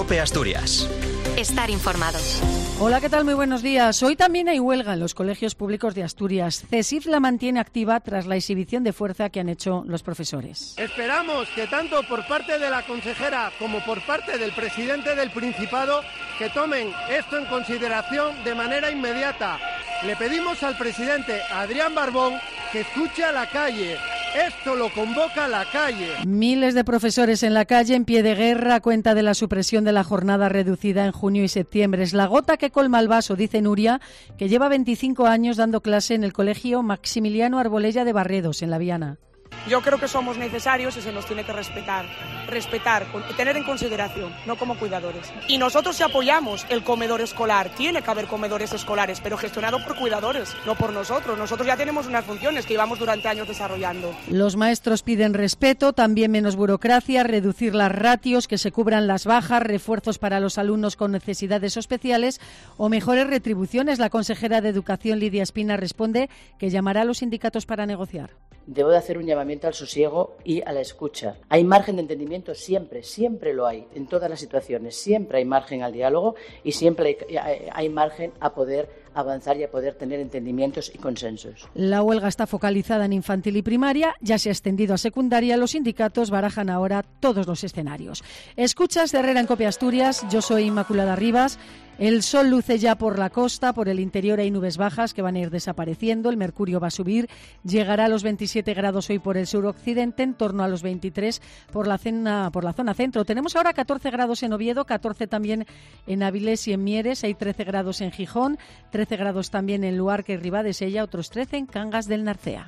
COPE Asturias. Estar informado. Hola, ¿qué tal? Muy buenos días. Hoy también hay huelga en los colegios públicos de Asturias. CESIF la mantiene activa tras la exhibición de fuerza que han hecho los profesores. Esperamos que tanto por parte de la consejera como por parte del presidente del Principado que tomen esto en consideración de manera inmediata. Le pedimos al presidente Adrián Barbón que escuche a la calle. Esto lo convoca la calle. Miles de profesores en la calle en pie de guerra a cuenta de la supresión de la jornada reducida en junio y septiembre. Es la gota que colma el vaso, dice Nuria, que lleva 25 años dando clase en el colegio Maximiliano Arbolella de Barredos, en La Viana. Yo creo que somos necesarios y se nos tiene que respetar, tener en consideración, no como cuidadores. Y nosotros si apoyamos el comedor escolar, tiene que haber comedores escolares, pero gestionado por cuidadores, no por nosotros. Nosotros ya tenemos unas funciones que llevamos durante años desarrollando. Los maestros piden respeto, también menos burocracia, reducir las ratios, que se cubran las bajas, refuerzos para los alumnos con necesidades especiales o mejores retribuciones. La consejera de Educación, Lidia Espina, responde que llamará a los sindicatos para negociar. Debo de hacer un llamamiento al sosiego y a la escucha. Hay margen de entendimiento siempre lo hay, en todas las situaciones. Siempre hay margen al diálogo y siempre hay margen a poder avanzar y a poder tener entendimientos y consensos. La huelga está focalizada en infantil y primaria, ya se ha extendido a secundaria. Los sindicatos barajan ahora todos los escenarios. Escuchas de Herrera en COPE Asturias, yo soy Inmaculada Rivas. El sol luce ya por la costa, por el interior hay nubes bajas que van a ir desapareciendo, el mercurio va a subir, llegará a los 27 grados hoy por el suroccidente, en torno a los 23 por la zona centro. Tenemos ahora 14 grados en Oviedo, 14 también en Avilés y en Mieres, hay 13 grados en Gijón, 13 grados también en Luarca y Ribadesella, otros 13 en Cangas del Narcea.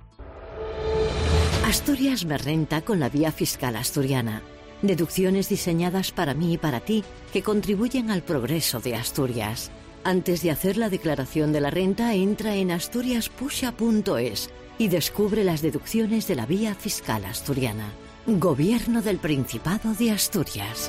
Asturias me renta con la vía fiscal asturiana. Deducciones diseñadas para mí y para ti que contribuyen al progreso de Asturias. Antes de hacer la declaración de la renta, entra en asturiaspusha.es y descubre las deducciones de la vía fiscal asturiana. Gobierno del Principado de Asturias.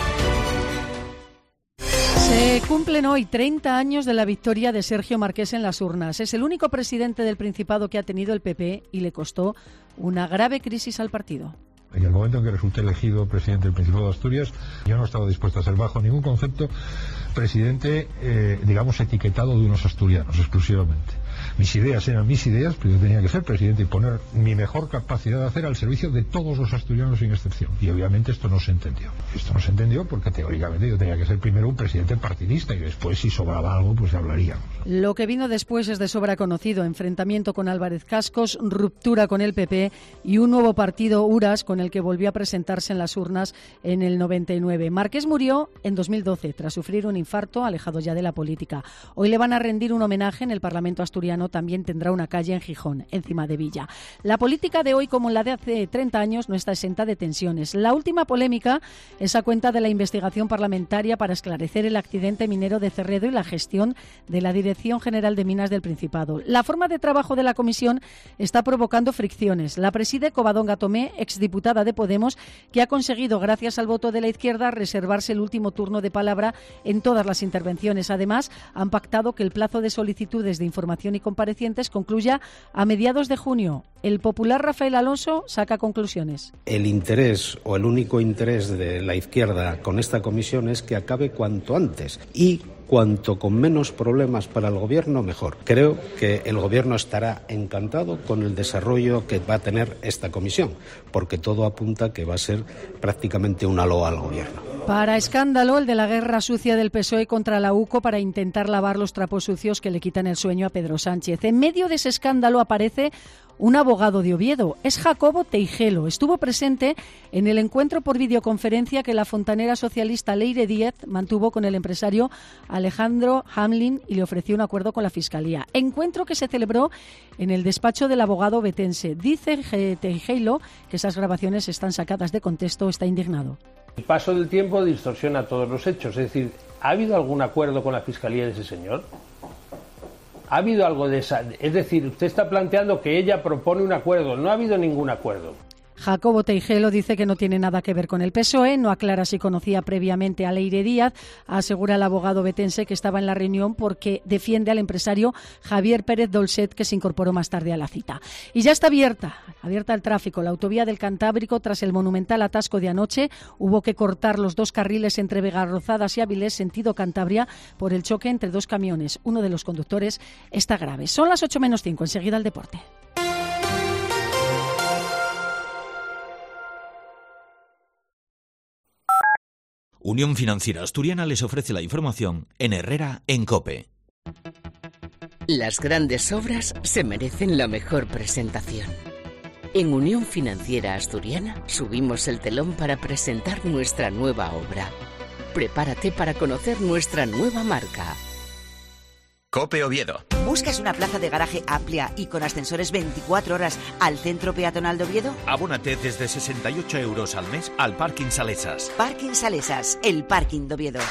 Se cumplen hoy 30 años de la victoria de Sergio Marqués en las urnas. Es el único presidente del Principado que ha tenido el PP y le costó una grave crisis al partido. En el momento en que resulté elegido presidente del Principado de Asturias, yo no estaba dispuesto a ser bajo ningún concepto presidente, etiquetado de unos asturianos exclusivamente. Mis ideas eran mis ideas, pero yo tenía que ser presidente y poner mi mejor capacidad de hacer al servicio de todos los asturianos sin excepción. Y obviamente esto no se entendió. Esto no se entendió porque teóricamente yo tenía que ser primero un presidente partidista y después, si sobraba algo, pues hablaríamos. Lo que vino después es de sobra conocido: enfrentamiento con Álvarez Cascos, ruptura con el PP y un nuevo partido, URAS, con el que volvió a presentarse en las urnas en el 99. Marqués murió en 2012 tras sufrir un infarto, alejado ya de la política. Hoy le van a rendir un homenaje en el Parlamento asturiano. También tendrá una calle en Gijón, encima de Villa. La política de hoy, como la de hace 30 años, no está exenta de tensiones. La última polémica es a cuenta de la investigación parlamentaria para esclarecer el accidente minero de Cerredo y la gestión de la Dirección General de Minas del Principado. La forma de trabajo de la comisión está provocando fricciones. La preside Covadonga Tomé, exdiputada de Podemos, que ha conseguido, gracias al voto de la izquierda, reservarse el último turno de palabra en todas las intervenciones. Además, han pactado que el plazo de solicitudes de información y comparecientes concluya a mediados de junio. El popular Rafael Alonso saca conclusiones. El interés o el único interés de la izquierda con esta comisión es que acabe cuanto antes y cuanto con menos problemas para el gobierno, mejor. Creo que el gobierno estará encantado con el desarrollo que va a tener esta comisión, porque todo apunta que va a ser prácticamente una loa al gobierno. Para escándalo, el de la guerra sucia del PSOE contra la UCO para intentar lavar los trapos sucios que le quitan el sueño a Pedro Sánchez. En medio de ese escándalo aparece un abogado de Oviedo. Es Jacobo Teijelo. Estuvo presente en el encuentro por videoconferencia que la fontanera socialista Leire Díez mantuvo con el empresario Alejandro Hamlin y le ofreció un acuerdo con la Fiscalía. Encuentro que se celebró en el despacho del abogado betense. Dice Teijelo que esas grabaciones están sacadas de contexto, está indignado. El paso del tiempo distorsiona todos los hechos. Es decir, ¿ha habido algún acuerdo con la Fiscalía de ese señor? ¿Ha habido algo de esa? Es decir, usted está planteando que ella propone un acuerdo. No ha habido ningún acuerdo. Jacobo Teijelo dice que no tiene nada que ver con el PSOE, no aclara si conocía previamente a Leire Díaz, asegura el abogado betense que estaba en la reunión porque defiende al empresario Javier Pérez Dolcet, que se incorporó más tarde a la cita. Y ya está abierta al tráfico la autovía del Cantábrico tras el monumental atasco de anoche. Hubo que cortar los 2 carriles entre Vegarrozadas y Avilés, sentido Cantabria, por el choque entre 2 camiones. Uno de los conductores está grave. Son las 8:05, enseguida el deporte. Unión Financiera Asturiana les ofrece la información en Herrera en COPE. Las grandes obras se merecen la mejor presentación. En Unión Financiera Asturiana subimos el telón para presentar nuestra nueva obra. Prepárate para conocer nuestra nueva marca. COPE Oviedo. ¿Buscas una plaza de garaje amplia y con ascensores 24 horas al centro peatonal de Oviedo? Abónate desde 68 € al mes al Parking Salesas. Parking Salesas, el parking de Oviedo.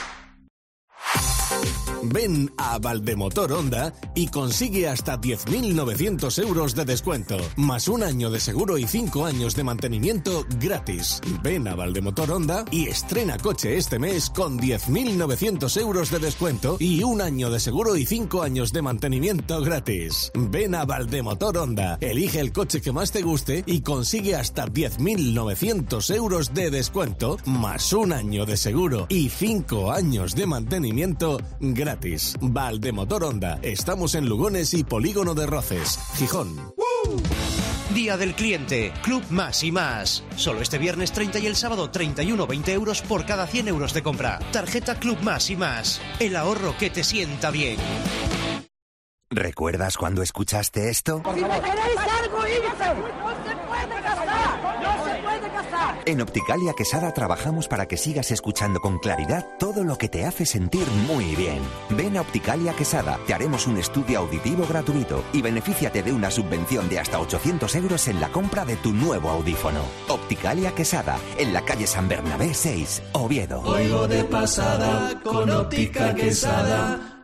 Ven a Valdemotor Honda y consigue hasta 10.900 € de descuento, más 1 año de seguro y 5 años de mantenimiento gratis. Ven a Valdemotor Honda y estrena coche este mes con 10.900 € de descuento y 1 año de seguro y 5 años de mantenimiento gratis. Ven a Valdemotor Honda, elige el coche que más te guste y consigue hasta 10.900 € de descuento, más 1 año de seguro y 5 años de mantenimiento gratis. Valdemotor Honda. Estamos en Lugones y Polígono de Roces, Gijón. Día del cliente, Club Más y Más. Solo este viernes 30 y el sábado 31, 20 € por cada 100 € de compra. Tarjeta Club Más y Más. El ahorro que te sienta bien. ¿Recuerdas cuando escuchaste esto? ¡Si me queréis algo, irse! ¡No se puede casar! ¡No se puede casar! En Opticalia Quesada trabajamos para que sigas escuchando con claridad todo lo que te hace sentir muy bien. Ven a Opticalia Quesada, te haremos un estudio auditivo gratuito y benefíciate de una subvención de hasta 800 € en la compra de tu nuevo audífono. Opticalia Quesada, en la calle San Bernabé 6, Oviedo. Oigo de pasada con Óptica Quesada.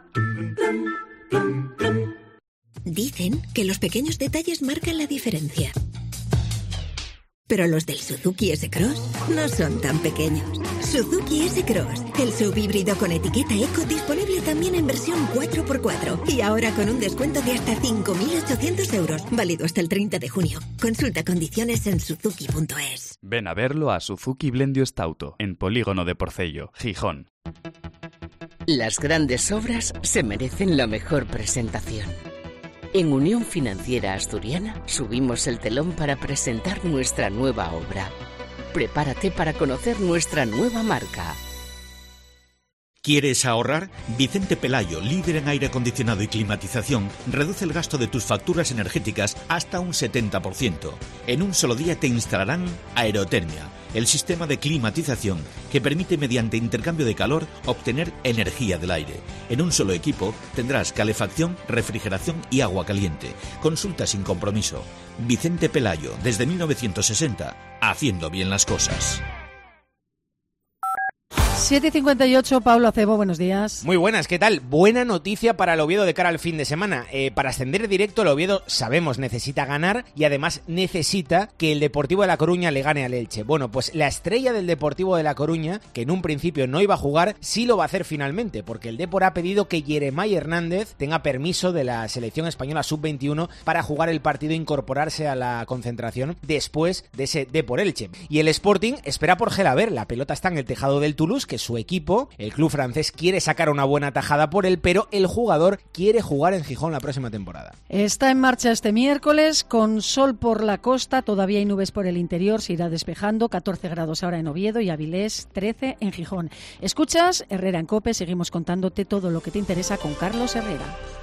Dicen que los pequeños detalles marcan la diferencia. Pero los del Suzuki S-Cross no son tan pequeños. Suzuki S-Cross, el subhíbrido con etiqueta eco disponible también en versión 4x4 y ahora con un descuento de hasta 5.800 €, válido hasta el 30 de junio. Consulta condiciones en suzuki.es. Ven a verlo a Suzuki Blendio Stauto, en Polígono de Porcello, Gijón. Las grandes obras se merecen la mejor presentación. En Unión Financiera Asturiana subimos el telón para presentar nuestra nueva obra. Prepárate para conocer nuestra nueva marca. ¿Quieres ahorrar? Vicente Pelayo, líder en aire acondicionado y climatización, reduce el gasto de tus facturas energéticas hasta un 70%. En un solo día te instalarán Aerotermia, el sistema de climatización que permite mediante intercambio de calor obtener energía del aire. En un solo equipo tendrás calefacción, refrigeración y agua caliente. Consulta sin compromiso. Vicente Pelayo, desde 1960, haciendo bien las cosas. 7:58, Pablo Acebo, buenos días. Muy buenas, ¿qué tal? Buena noticia para el Oviedo de cara al fin de semana. Para ascender directo, el Oviedo, sabemos, necesita ganar y además necesita que el Deportivo de La Coruña le gane al Elche. Bueno, pues la estrella del Deportivo de La Coruña, que en un principio no iba a jugar, sí lo va a hacer finalmente, porque el Depor ha pedido que Yeremay Hernández tenga permiso de la selección española sub-21 para jugar el partido e incorporarse a la concentración después de ese Depor Elche. Y el Sporting espera por Gelaber, la pelota está en el tejado del Toulouse, que su equipo, el club francés, quiere sacar una buena tajada por él, pero el jugador quiere jugar en Gijón la próxima temporada. Está en marcha este miércoles, con sol por la costa, todavía hay nubes por el interior, se irá despejando, 14 grados ahora en Oviedo y Avilés, 13 en Gijón. Escuchas Herrera en COPE, seguimos contándote todo lo que te interesa con Carlos Herrera.